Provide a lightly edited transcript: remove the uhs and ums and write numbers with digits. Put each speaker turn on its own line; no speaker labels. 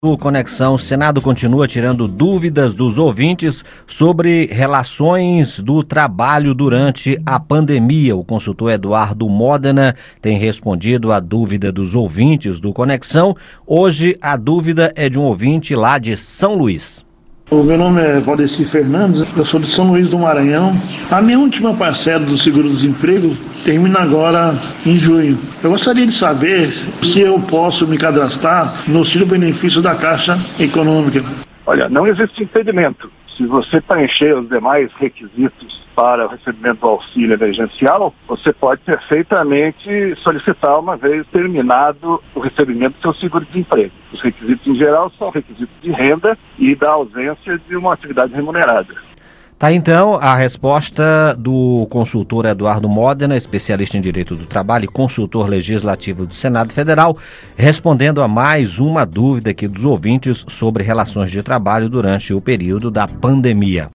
O Conexão Senado continua tirando dúvidas dos ouvintes sobre relações do trabalho durante a pandemia. O consultor Eduardo Modena tem respondido à dúvida dos ouvintes do Conexão. Hoje a dúvida é de um ouvinte lá de São Luís.
O meu nome é Valdeci Fernandes, eu sou de São Luís do Maranhão. A minha última parcela do seguro-desemprego termina agora em junho. Eu gostaria de saber se eu posso me cadastrar no auxílio-benefício da Caixa Econômica.
Olha, não existe impedimento. Se você preencher os demais requisitos para o recebimento do auxílio emergencial, você pode perfeitamente solicitar uma vez terminado o recebimento do seu seguro-desemprego. Os requisitos em geral são requisitos de renda e da ausência de uma atividade remunerada.
Tá, então, a resposta do consultor Eduardo Modena, especialista em Direito do Trabalho e consultor legislativo do Senado Federal, respondendo a mais uma dúvida aqui dos ouvintes sobre relações de trabalho durante o período da pandemia.